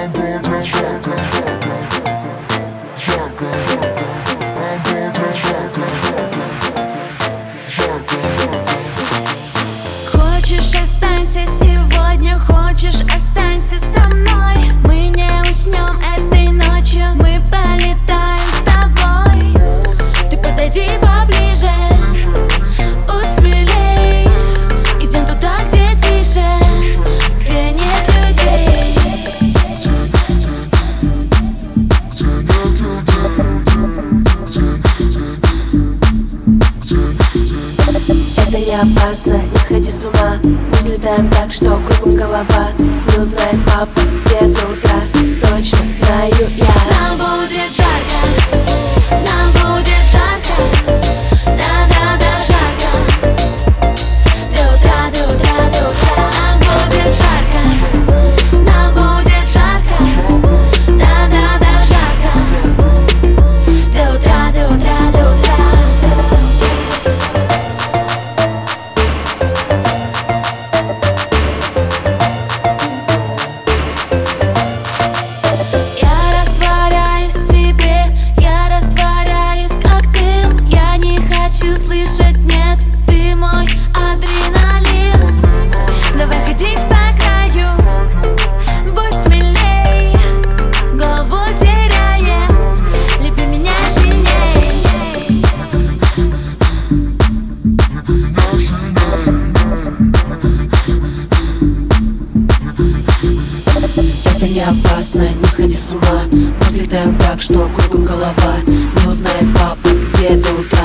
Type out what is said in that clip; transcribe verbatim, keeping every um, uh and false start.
Хочешь, останься сегодня, хочешь, останься со мной. Мы не уснем этой ночью, мы полетаем с тобой. Ты подойди поближе, будь смелей. Идем туда, где тише, где нет людей. Это не опасно, не сходи с ума. Мы взлетаем так, что кругом голова. Не узнает папа, где до утра. Точно знаю я. Нам будет жарко, нам будет жарко. Да-да-да, жарко. До утра, до утра, до утра. Нам будет жарко, нам будет жарко. Да-да-да, жарко. До утра, до утра, до утра. Я растворяюсь в тебе, я растворяюсь как дым. Я не хочу слышать нет, ты мой адреналин. Давай ходить по краю, будь смелей. Голову теряем, люби меня сильней. Это не опасно, не сходи с ума. Мы взлетаем так, что кругом голова. Не узнает папа, где до утра.